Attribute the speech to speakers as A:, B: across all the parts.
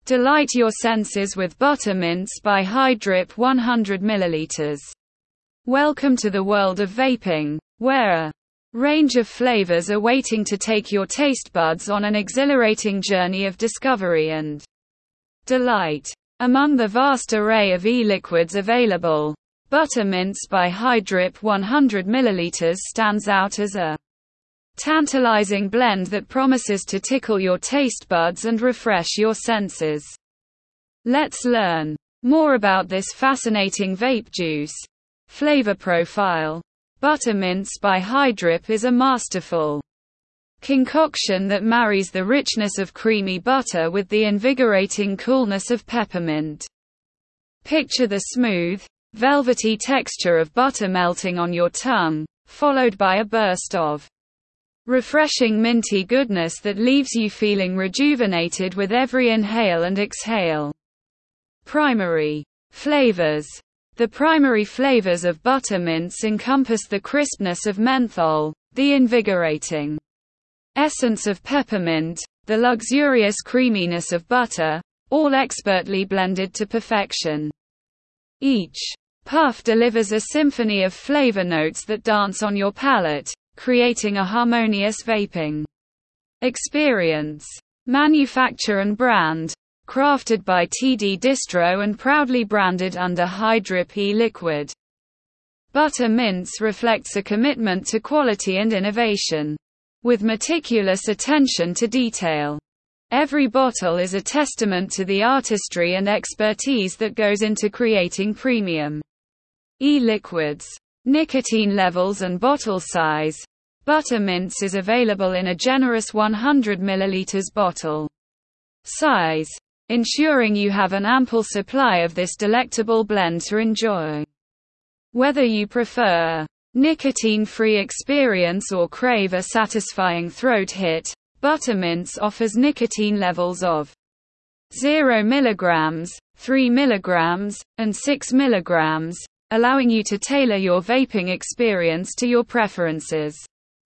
A: Delight your senses with Buttermints by Hydrip 100 ml. Welcome to the world of vaping, where a range of flavors are waiting to take your taste buds on an exhilarating journey of discovery and delight. Among the vast array of e-liquids available, Buttermints by Hydrip 100 ml stands out as a tantalizing blend that promises to tickle your taste buds and refresh your senses. Let's learn more about this fascinating vape juice. Flavor profile. Buttermints by Hydrip is a masterful concoction that marries the richness of creamy butter with the invigorating coolness of peppermint. Picture the smooth, velvety texture of butter melting on your tongue, followed by a burst of refreshing minty goodness that leaves you feeling rejuvenated with every inhale and exhale. Primary flavors. The primary flavors of Buttermints encompass the crispness of menthol, the invigorating essence of peppermint, the luxurious creaminess of butter, all expertly blended to perfection. Each puff delivers a symphony of flavor notes that dance on your palate, creating a harmonious vaping experience. Manufacture and brand. Crafted by TD Distro and proudly branded under Hydrip e-liquid. Buttermints reflects a commitment to quality and innovation, with meticulous attention to detail. Every bottle is a testament to the artistry and expertise that goes into creating premium e-liquids. Nicotine levels and bottle size. Buttermints is available in a generous 100 ml bottle size, ensuring you have an ample supply of this delectable blend to enjoy. Whether you prefer a nicotine-free experience or crave a satisfying throat hit, Buttermints offers nicotine levels of 0 mg, 3 mg, and 6 mg, allowing you to tailor your vaping experience to your preferences.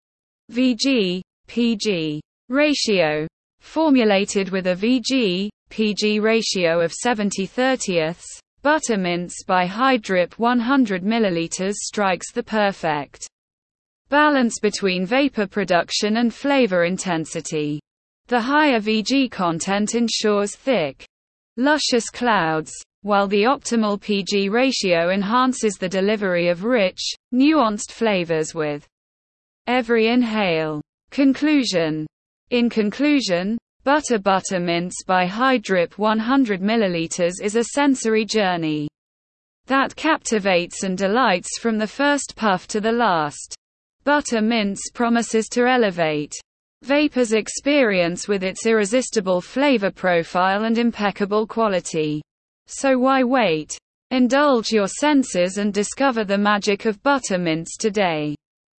A: VG/PG ratio. Formulated with a VG/PG ratio of 70/30, Buttermints by Hydrip 100 ml strikes the perfect balance between vapor production and flavor intensity. The higher VG content ensures thick, luscious clouds, while the optimal PG ratio enhances the delivery of rich, nuanced flavors with every inhale. Conclusion. In conclusion, Buttermints by Hydrip 100 ml is a sensory journey that captivates and delights from the first puff to the last. Buttermints promises to elevate vapor's experience with its irresistible flavor profile and impeccable quality. So why wait? Indulge your senses and discover the magic of Buttermints today.